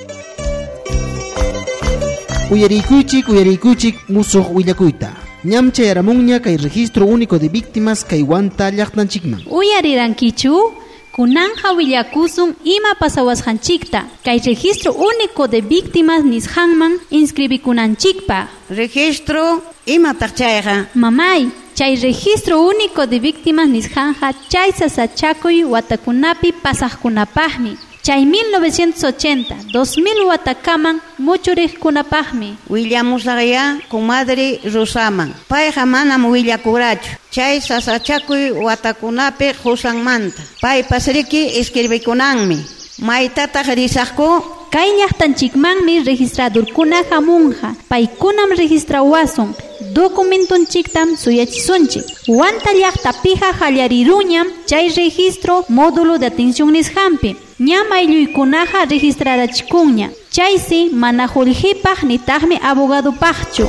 Uyarikuchik musuq willakuyta. Ñamcha yaramunña kay registro único de víctimas kay wanta llaqtanchikman. Uyarirankichu? Kunanja willakusun ima pasawasqanchikta. Kay registro único de víctimas nisqanman inscribikunanchikpa. Registro imataq chayqa? Mamay, chay registro único de víctimas nisqanja chay sasachakuy watakunapi pasaqkunapaqmi. Chay 1980, 2000 watakaman muchuriqkunapaqmi. Willamusaqya comadre Rosaman. Payqa manam willakurachu. Chay sasachakuy watakunapi qusanmanta. Pay pasriki escribikunanmi. Maytataq risaqku? Kay llaqtanchikmanmi registradorkuna hamunqa. Paykunam registrawasun. Documentunchiktam suyachisunchik. Wanta llaqtapiqa hallariruñam chay registro módulo de atención nisqanpi. Ñam aylluykunaqa registrarachikunña. Chaysi mana qullqipaq nitaqmi abogadopaqchu.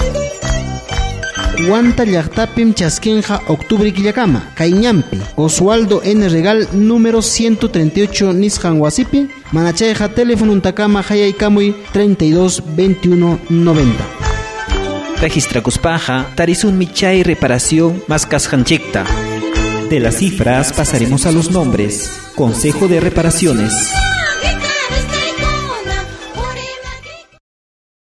Wanta llaqtapim chaskinqa octubre killakama. Kay ñampi Oswaldo N. Regal número 138 nisqan wasipi. Manachayqa telefonuntakama hayaykamuy 32 21 90. Registrakuspaqa tarisunmi chay reparación más kasqanchikta. De las cifras pasaremos a los nombres. Consejo de Reparaciones.